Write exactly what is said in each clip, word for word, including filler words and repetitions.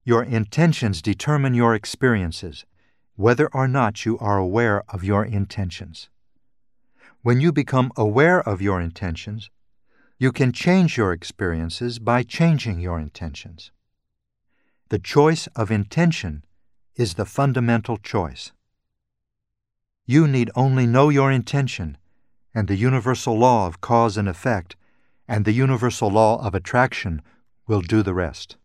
Your intentions determine your experiences, whether or not you are aware of your intentions. When you become aware of your intentions, you can change your experiences by changing your intentions. The choice of intention is the fundamental choice. You need only know your intention, and the universal law of cause and effect and the universal law of attraction will do the rest.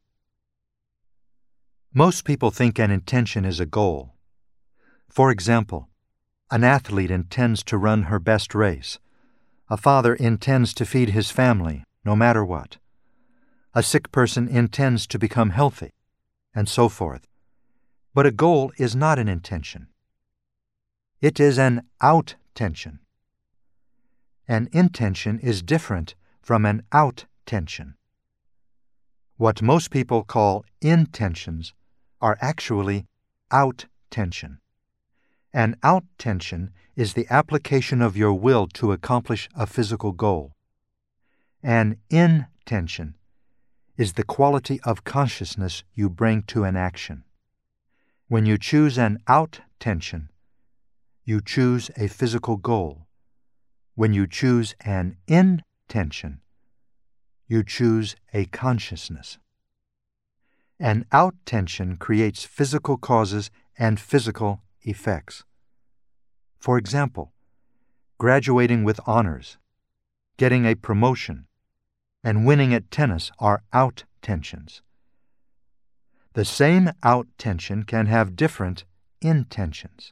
Most people think an intention is a goal. For example, an athlete intends to run her best race. A father intends to feed his family, no matter what. A sick person intends to become healthy, and so forth. But a goal is not an intention. It is an out-tention. An intention is different from an out-tention. What most people call intentions are actually out-tension. An out-tension is the application of your will to accomplish a physical goal. An in-tension is the quality of consciousness you bring to an action. When you choose an out-tension, you choose a physical goal. When you choose an in-tension, you choose a consciousness. An out-tension creates physical causes and physical effects. For example, graduating with honors, getting a promotion, and winning at tennis are out-tensions. The same out-tension can have different intentions.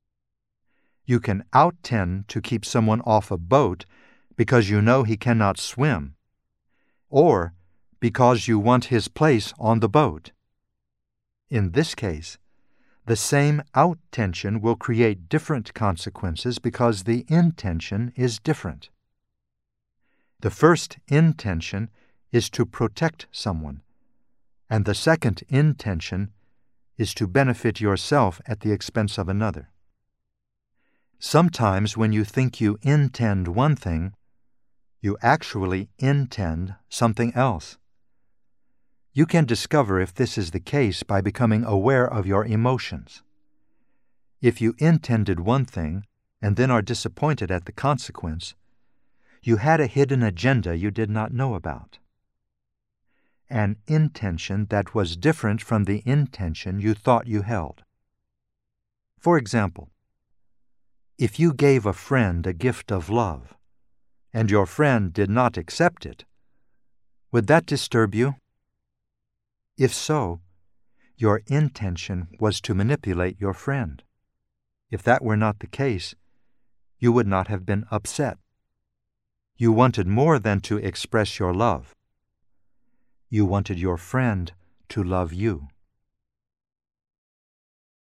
You can out-tend to keep someone off a boat because you know he cannot swim, or because you want his place on the boat. In this case, the same out-tension will create different consequences because the intention is different. The first intention is to protect someone, and the second intention is to benefit yourself at the expense of another. Sometimes when you think you intend one thing, you actually intend something else. You can discover if this is the case by becoming aware of your emotions. If you intended one thing and then are disappointed at the consequence, you had a hidden agenda you did not know about. An intention that was different from the intention you thought you held. For example, if you gave a friend a gift of love, and your friend did not accept it, would that disturb you? If so, your intention was to manipulate your friend. If that were not the case, you would not have been upset. You wanted more than to express your love. You wanted your friend to love you.